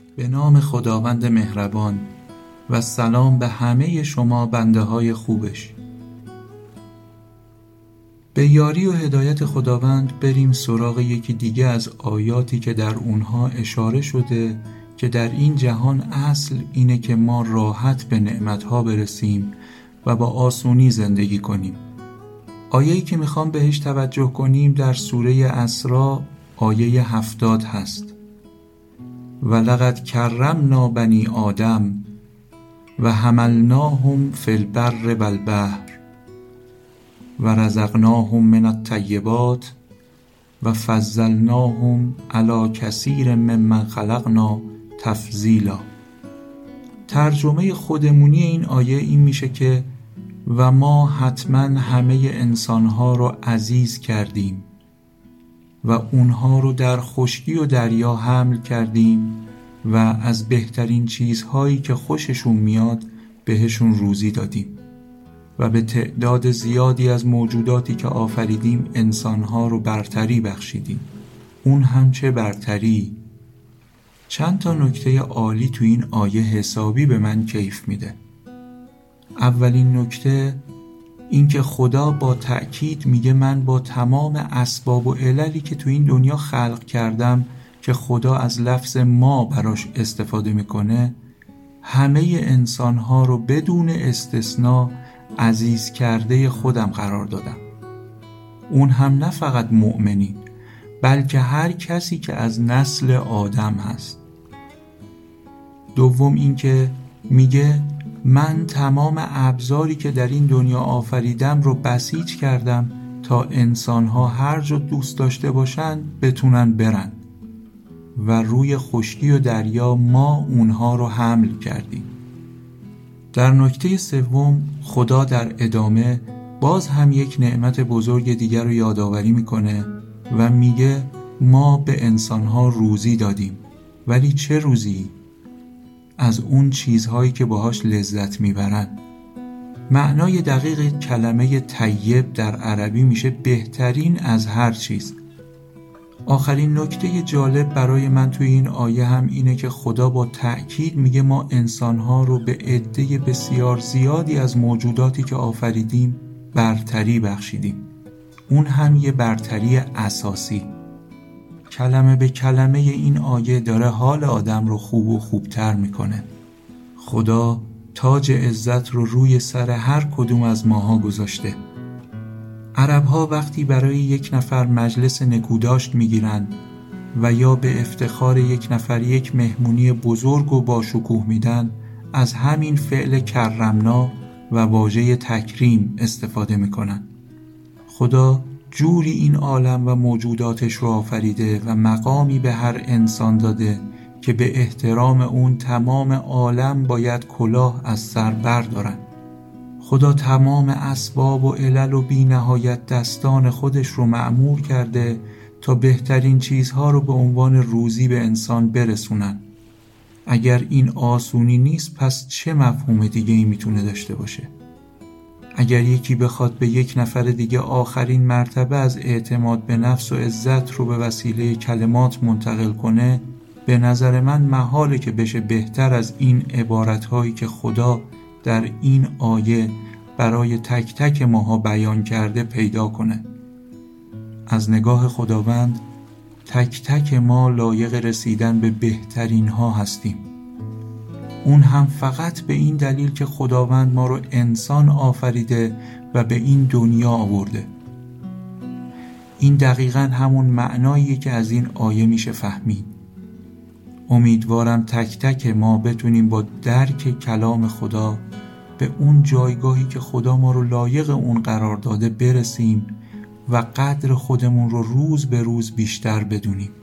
به نام خداوند مهربان و سلام به همه شما بنده های خوبش. به یاری و هدایت خداوند بریم سراغ یکی دیگه از آیاتی که در اونها اشاره شده که در این جهان اصل اینه که ما راحت به نعمتها برسیم و با آسونی زندگی کنیم. آیه‌ای که میخوام بهش توجه کنیم در سوره اسراء آیه 70 هست. ولقد کرمنا بنی آدم و حملناهم فی البر و البحر و رزقناهم من الطیبات و فضلناهم علی کثیر ممن خلقنا تفضیلا. ترجمه خودمونی این آیه این میشه که و ما حتما همه انسانها رو عزیز کردیم و اونها رو در خشکی و دریا حمل کردیم و از بهترین چیزهایی که خوششون میاد بهشون روزی دادیم و به تعداد زیادی از موجوداتی که آفریدیم انسانها رو برتری بخشیدیم. اون هم چه برتری! چند تا نکته عالی تو این آیه حسابی به من کیف میده. اولین نکته این که خدا با تأکید میگه من با تمام اسباب و عللی که تو این دنیا خلق کردم که خدا از لفظ ما براش استفاده میکنه همه انسانها رو بدون استثناء عزیز کرده خودم قرار دادم. اون هم نه فقط مؤمنین بلکه هر کسی که از نسل آدم هست. دوم این که میگه من تمام ابزاری که در این دنیا آفریدم رو بسیج کردم تا انسانها هر جا دوست داشته باشن بتونن برن و روی خشکی و دریا ما اونها رو حمل کردیم. در نکته سوم خدا در ادامه باز هم یک نعمت بزرگ دیگر رو یادآوری میکنه و میگه ما به انسانها روزی دادیم. ولی چه روزی؟ از اون چیزهایی که باهاش لذت میبرن. معنای دقیق کلمه طیب در عربی میشه بهترین از هر چیز. آخرین نکته جالب برای من توی این آیه هم اینه که خدا با تأکید میگه ما انسانها رو به عده بسیار زیادی از موجوداتی که آفریدیم برتری بخشیدیم. اون هم یه برتری اساسی. کلمه به کلمه این آیه داره حال آدم رو خوب و خوبتر میکنه. خدا تاج عزت رو روی سر هر کدوم از ماها گذاشته. عرب‌ها وقتی برای یک نفر مجلس نکوداشت میگیرن و یا به افتخار یک نفر یک مهمونی بزرگ و با شکوه میدن از همین فعل کرمنا و واژه تکریم استفاده میکنن. خدا جوری این عالم و موجوداتش رو آفریده و مقامی به هر انسان داده که به احترام اون تمام عالم باید کلاه از سر بردارن. خدا تمام اسباب و علل و بی نهایت دستان خودش رو مأمور کرده تا بهترین چیزها رو به عنوان روزی به انسان برسونن. اگر این آسونی نیست پس چه مفهوم دیگه ای میتونه داشته باشه؟ اگر یکی بخواد به یک نفر دیگه آخرین مرتبه از اعتماد به نفس و عزت رو به وسیله کلمات منتقل کنه، به نظر من محاله که بشه بهتر از این عبارتهایی که خدا در این آیه برای تک تک ماها بیان کرده پیدا کنه. از نگاه خداوند تک تک ما لایق رسیدن به بهترین ها هستیم. اون هم فقط به این دلیل که خداوند ما رو انسان آفریده و به این دنیا آورده. این دقیقاً همون معناییه که از این آیه میشه فهمید. امیدوارم تک تک ما بتونیم با درک کلام خدا به اون جایگاهی که خدا ما رو لایق اون قرار داده برسیم و قدر خودمون رو روز به روز بیشتر بدونیم.